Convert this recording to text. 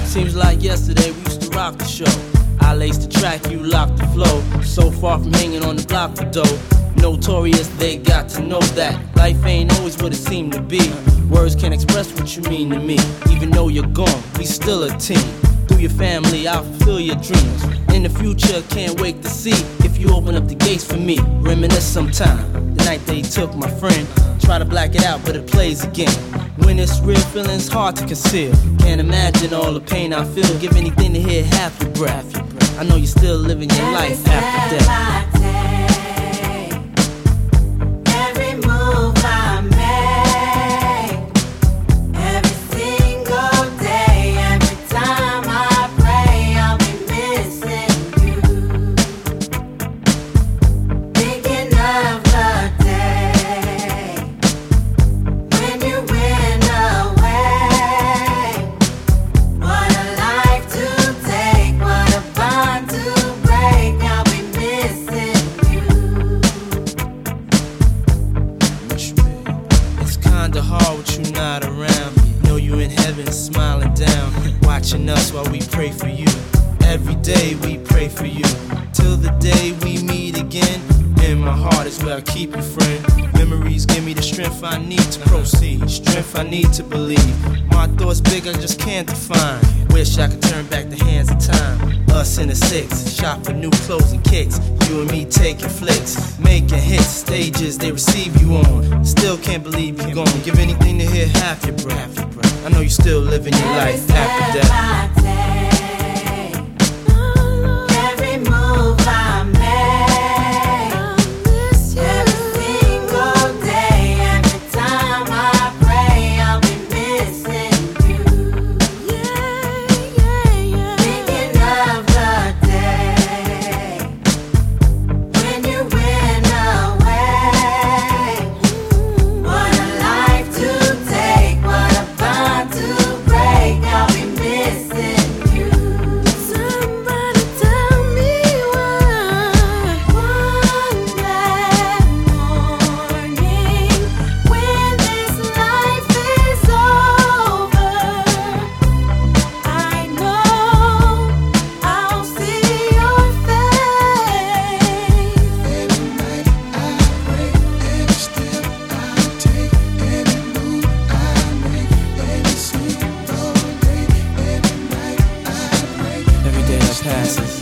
Seems like yesterday we used to rock the show. I laced the track, you locked the flow. So far from hanging on the block for dough. Notorious, they got to know that life ain't always what it seemed to be. Words can't express what you mean to me. Even though you're gone, we still a team. Through your family, I'll fulfill your dreams. In the future, can't wait to see if you open up the gates for me. Reminisce sometime, the night they took my friend. Try to black it out, but it plays again. When it's real, feeling's hard to conceal. Can't imagine all the pain I feel. Give anything to hear half your breath. I know you're still living your life after death. Hard with you not around. Know you in heaven smiling down, watching us while we pray for you. Every day we pray for you, till the day we meet again. In my heart is where I keep you, friend. Memories give me the strength I need to proceed, strength I need to believe. My thoughts big, I just can't define. Wish I could turn back the hands of time. Us in the six, shop for new clothes and kicks. You and me taking flicks, making hits, stages they receive you on. Still can't believe you're gone. Give anything to hear half your breath. I know you're still living your life after death. Passes.